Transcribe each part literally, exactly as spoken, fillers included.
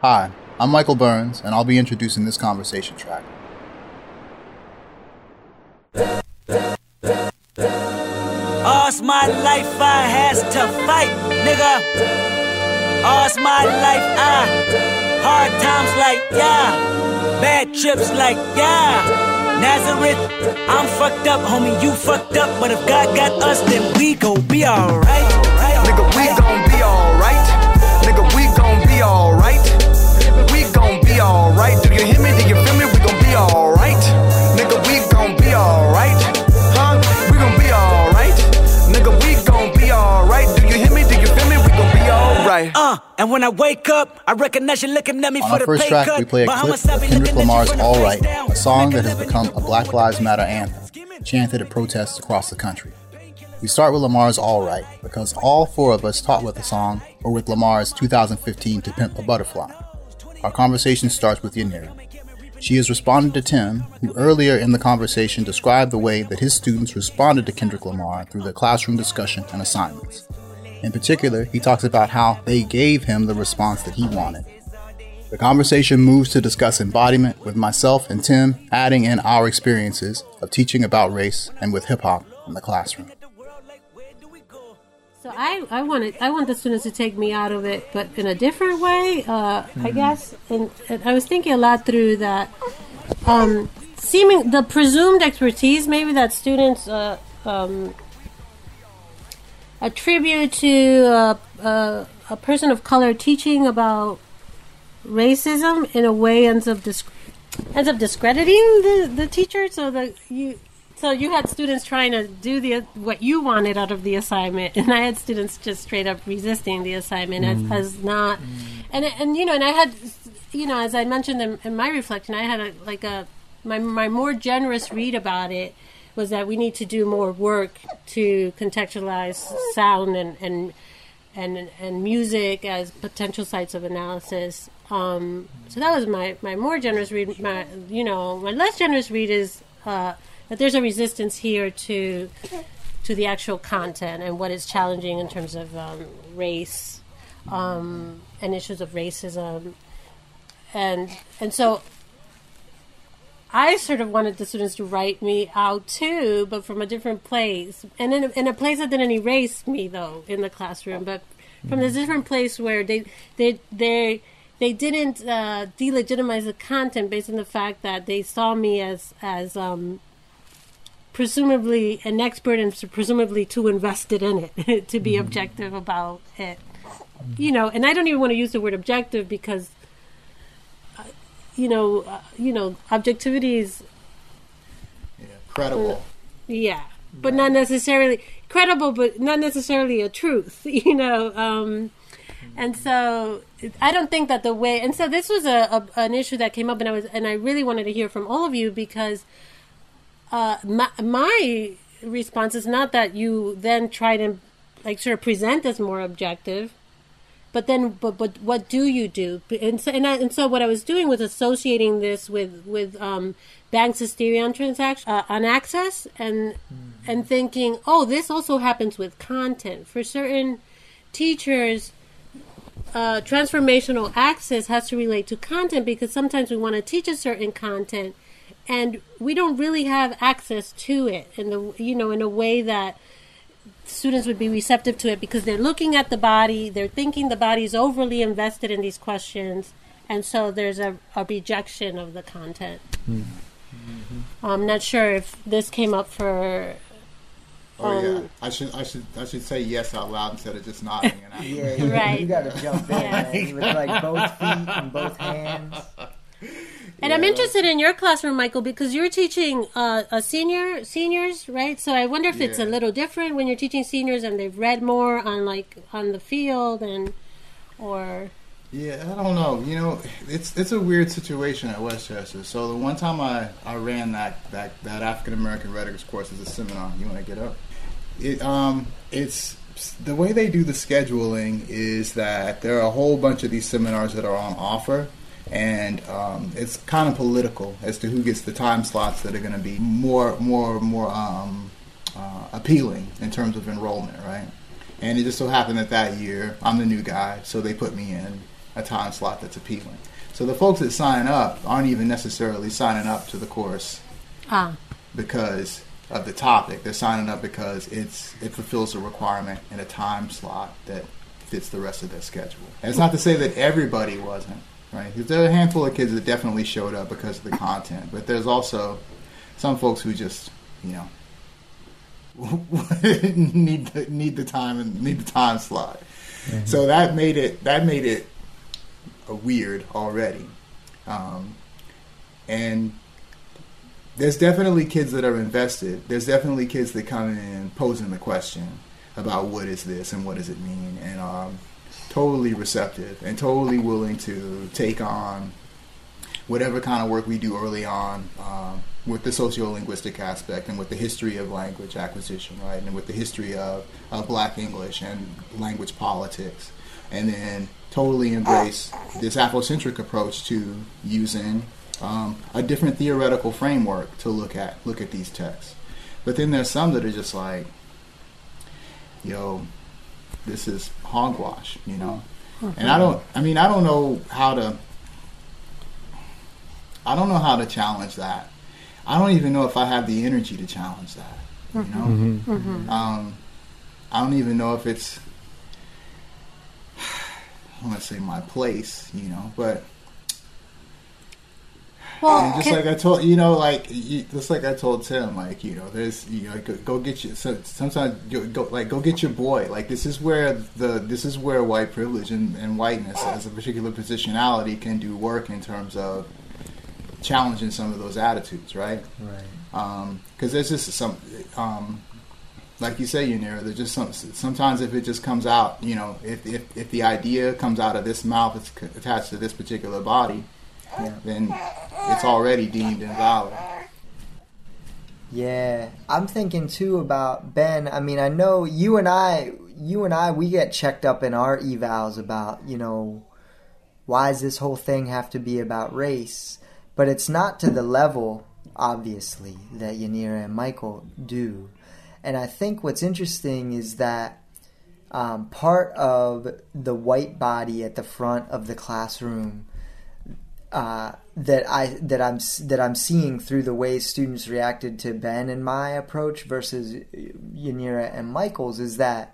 Hi, I'm Michael Burns, and I'll be introducing this conversation track. All's my life I has to fight, nigga. All's my life I hard times like yeah, bad trips like yeah. Nazareth, I'm fucked up, homie, you fucked up, but if God got us, then we gon' be alright. Nigga, we gon' be alright. Nigga, we gon' be alright. We gon' be alright. Do you hear me? Do you feel me? We gon' be alright. Nigga, we gon' be alright. Huh? We gon' be alright. Nigga, we gon' be alright. Do you hear me? Do you feel me? We gon' be alright. Uh, and when I wake up, I recognize you looking at me On for our the first pay track, cut. we play a clip of Kendrick Lamar's All Right, a song that has become a Black Lives Matter anthem, chanted at protests across the country. We start with Lamar's All Right, because all four of us taught with the song, or with Lamar's two thousand fifteen To Pimp a Butterfly. Our conversation starts with Yanira. She has responded to Tim, who earlier in the conversation described the way that his students responded to Kendrick Lamar through their classroom discussion and assignments. In particular, he talks about how they gave him the response that he wanted. The conversation moves to discuss embodiment, with myself and Tim adding in our experiences of teaching about race and with hip-hop in the classroom. So I, I wanted I want the students to take me out of it, but in a different way, uh, mm-hmm. I guess. And, and I was thinking a lot through that, um, seeming the presumed expertise maybe that students uh, um, attribute to a, a, a person of color teaching about racism in a way ends up disc- ends up discrediting the, the teacher. So that you. So you had students trying to do the what you wanted out of the assignment, and I had students just straight up resisting the assignment mm. as, as not, mm. and and you know, and I had, you know, as I mentioned in, in my reflection, I had a, like a my my more generous read about it was that we need to do more work to contextualize sound and and and, and music as potential sites of analysis. Um, so that was my, my more generous read. My you know my less generous read is. Uh, That there's a resistance here to to the actual content and what is challenging in terms of um, race um, and issues of racism, and and so I sort of wanted the students to write me out too, but from a different place, and in a, in a place that didn't erase me though in the classroom, but from a different place where they they they. They didn't uh, delegitimize the content based on the fact that they saw me as as um, presumably an expert and presumably too invested in it to be mm-hmm. objective about it. You know, and I don't even want to use the word objective because, uh, you know, uh, you know, objectivity is yeah, credible. Uh, yeah, but right. not necessarily credible, but not necessarily a truth. You know. Um, And so I don't think that the way, and so this was a, a an issue that came up, and I was, and I really wanted to hear from all of you because uh, my, my response is not that you then try to like sort of present as more objective, but then, but but what do you do? And so, and, I, and so what I was doing was associating this with with um, Banks' theory on transaction uh, on access, and mm-hmm. and thinking, oh, this also happens with content for certain teachers. Uh, transformational access has to relate to content because sometimes we want to teach a certain content and we don't really have access to it in the you know in a way that students would be receptive to it because they're looking at the body, they're thinking the body is overly invested in these questions, and so there's a, a rejection of the content. Mm-hmm. I'm not sure if this came up for. Oh um, yeah, I should I should I should say yes out loud instead of just nodding. And yeah, you, right. you got to jump in, yeah. man. With like both feet and both hands. And yeah. I'm interested in your classroom, Michael, because you're teaching uh, a senior seniors, right? So I wonder if yeah. it's a little different when you're teaching seniors and they've read more on like on the field and or. Yeah, I don't know. You know, it's it's a weird situation at Westchester. So the one time I, I ran that, that, that African American rhetorics course as a seminar, you want to get up? It um it's the way they do the scheduling is that there are a whole bunch of these seminars that are on offer, and um, it's kind of political as to who gets the time slots that are going to be more more more um, uh, appealing in terms of enrollment, right? And it just so happened that that year I'm the new guy, so they put me in. a time slot that's appealing. So the folks that sign up aren't even necessarily signing up to the course ah. because of the topic. They're signing up because it's it fulfills a requirement in a time slot that fits the rest of their schedule. And it's not to say that everybody wasn't, right? There are a handful of kids that definitely showed up because of the content, but there's also some folks who just, you know, need the, need the time and need the time slot. Mm-hmm. So that made it that made it a weird already, um, and there's definitely kids that are invested. There's definitely kids that come in posing the question about what is this and what does it mean, and um, totally receptive and totally willing to take on whatever kind of work we do early on um, with the sociolinguistic aspect and with the history of language acquisition, right, and with the history of, of Black English and language politics, and then totally embrace this Afrocentric approach to using um, a different theoretical framework to look at look at these texts. But then there's some that are just like, yo, this is hogwash, you know. Mm-hmm. And I don't, I mean, I don't know how to, I don't know how to challenge that. I don't even know if I have the energy to challenge that, you know. Mm-hmm. Mm-hmm. Um, I don't even know if it's, I want to say my place, you know, but well, and just can, like I told, you know, like you, just like I told Tim, like, you know, there's, you know, go, go get your. So sometimes go, go like go get your boy. Like this is where the this is where white privilege and, and whiteness as a particular positionality can do work in terms of challenging some of those attitudes, right? Right. Um, because there's just some, um, like you say, Yanira, there's just some. Sometimes if it just comes out, you know, if if if the idea comes out of this mouth, it's attached to this particular body. Yeah. Then it's already deemed invalid. Yeah, I'm thinking too about Ben. I mean, I know you and I, you and I, we get checked up in our evals about, you know, why does this whole thing have to be about race? But it's not to the level, obviously, that Yanira and Michael do. And I think what's interesting is that um, part of the white body at the front of the classroom Uh, that I that I'm that I'm seeing through the way students reacted to Ben and my approach versus Yanira and Michael's is that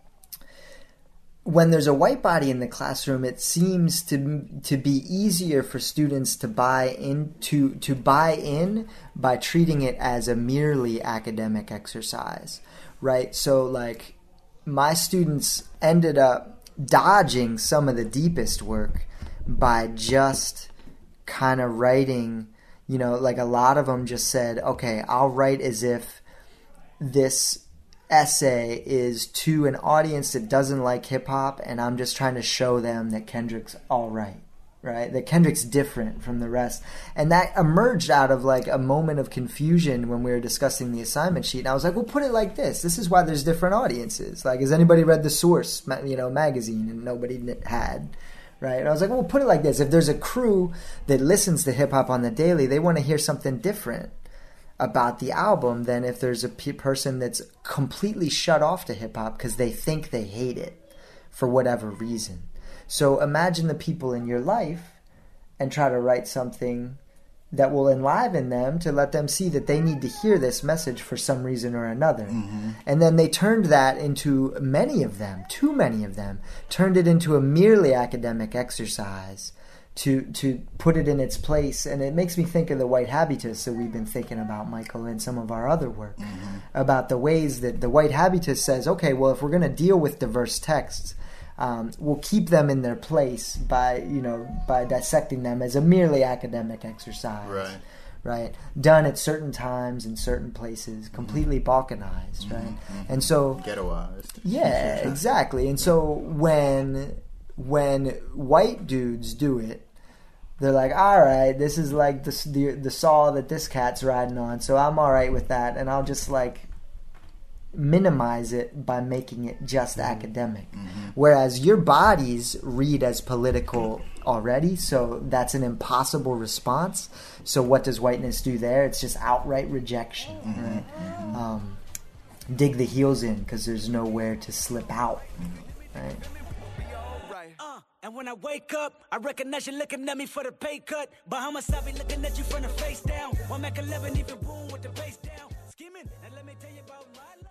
when there's a white body in the classroom, it seems to to be easier for students to buy in to to buy in by treating it as a merely academic exercise, right? So like my students ended up dodging some of the deepest work by just kind of writing, you know, like a lot of them just said, okay, I'll write as if this essay is to an audience that doesn't like hip hop, and I'm just trying to show them that Kendrick's all right, right? That Kendrick's different from the rest. And that emerged out of like a moment of confusion when we were discussing the assignment sheet. And I was like, well, put it like this. This is why there's different audiences. Like, has anybody read The Source, you know, magazine? And nobody had. Right? And I was like, well, put it like this. If there's a crew that listens to hip-hop on the daily, they want to hear something different about the album than if there's a pe- person that's completely shut off to hip-hop because they think they hate it for whatever reason. So imagine the people in your life and try to write something that will enliven them to let them see that they need to hear this message for some reason or another. Mm-hmm. And then they turned that into, many of them, too many of them, turned it into a merely academic exercise to to put it in its place. And it makes me think of the white habitus that we've been thinking about, Michael, in some of our other work, mm-hmm. about the ways that the white habitus says, okay, well, if we're going to deal with diverse texts, Um, we'll keep them in their place by, you know, by dissecting them as a merely academic exercise, right? Right, done at certain times in certain places, completely balkanized, right? Mm-hmm. And so ghettoized. Yeah, exactly. And so when when white dudes do it, they're like, all right, this is like the the, the saw that this cat's riding on, so I'm all right with that, and I'll just like minimize it by making it just mm-hmm. academic. Mm-hmm. Whereas your bodies read as political already, so that's an impossible response. So what does whiteness do there? It's just outright rejection, mm-hmm. right? Mm-hmm. Um, dig the heels in because there's nowhere to slip out, right? And when I wake up, I recognize you looking at me for the pay cut. Bahamas, I be looking at you from the face down. One Mac eleven, even boom with the bass down. Skimming, and let me tell you about my life.